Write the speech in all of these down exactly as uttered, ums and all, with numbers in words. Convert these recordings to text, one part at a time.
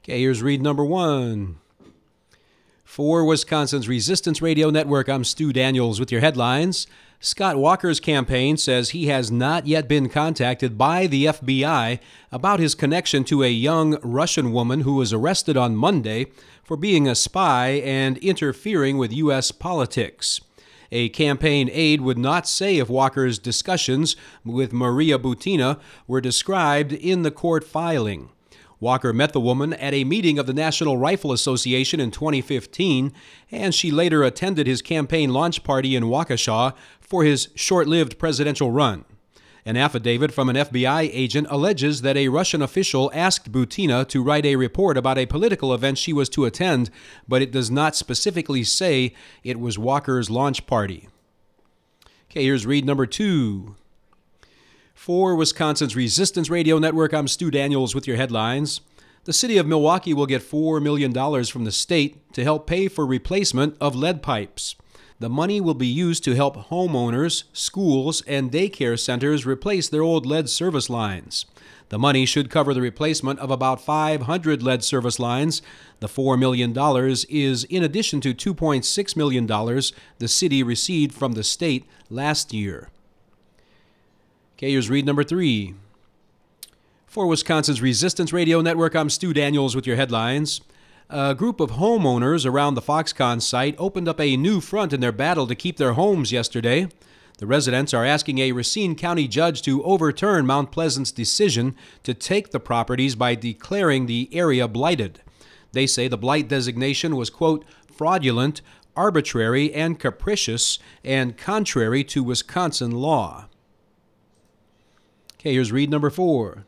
Okay, here's read number one. For Wisconsin's Resistance Radio Network, I'm Stu Daniels with your headlines. Scott Walker's campaign says he has not yet been contacted by the F B I about his connection to a young Russian woman who was arrested on Monday for being a spy and interfering with U S politics. A campaign aide would not say if Walker's discussions with Maria Butina were described in the court filing. Walker met the woman at a meeting of the National Rifle Association in twenty fifteen, and she later attended his campaign launch party in Waukesha for his short-lived presidential run. An affidavit from an F B I agent alleges that a Russian official asked Butina to write a report about a political event she was to attend, but it does not specifically say it was Walker's launch party. Okay, here's read number two. For Wisconsin's Resistance Radio Network, I'm Stu Daniels with your headlines. The city of Milwaukee will get four million dollars from the state to help pay for replacement of lead pipes. The money will be used to help homeowners, schools, and daycare centers replace their old lead service lines. The money should cover the replacement of about five hundred lead service lines. The four million dollars is in addition to two point six million dollars the city received from the state last year. Okay, here's read number three. For Wisconsin's Resistance Radio Network, I'm Stu Daniels with your headlines. A group of homeowners around the Foxconn site opened up a new front in their battle to keep their homes yesterday. The residents are asking a Racine County judge to overturn Mount Pleasant's decision to take the properties by declaring the area blighted. They say the blight designation was, quote, fraudulent, arbitrary, and capricious, and contrary to Wisconsin law. Okay, here's read number four.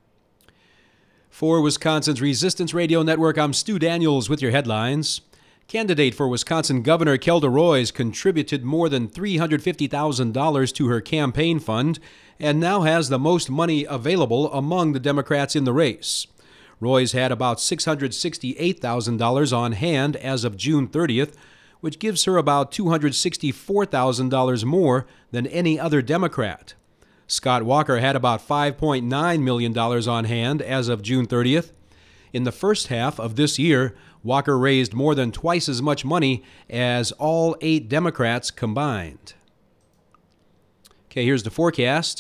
For Wisconsin's Resistance Radio Network, I'm Stu Daniels with your headlines. Candidate for Wisconsin Governor Kelda Roys contributed more than three hundred fifty thousand dollars to her campaign fund and now has the most money available among the Democrats in the race. Roys had about six hundred sixty-eight thousand dollars on hand as of June thirtieth, which gives her about two hundred sixty-four thousand dollars more than any other Democrat. Scott Walker had about five point nine million dollars on hand as of June thirtieth. In the first half of this year, Walker raised more than twice as much money as all eight Democrats combined. Okay, here's the forecast.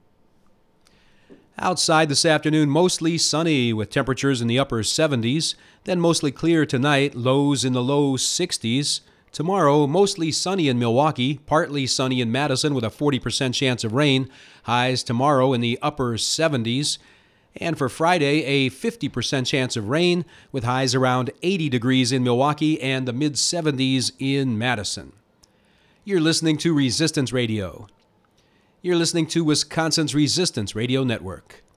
Outside this afternoon, mostly sunny with temperatures in the upper seventies, then mostly clear tonight, lows in the low sixties. Tomorrow, mostly sunny in Milwaukee, partly sunny in Madison with a forty percent chance of rain. Highs tomorrow in the upper seventies. And for Friday, a fifty percent chance of rain with highs around eighty degrees in Milwaukee and the mid seventies in Madison. You're listening to Resistance Radio. You're listening to Wisconsin's Resistance Radio Network.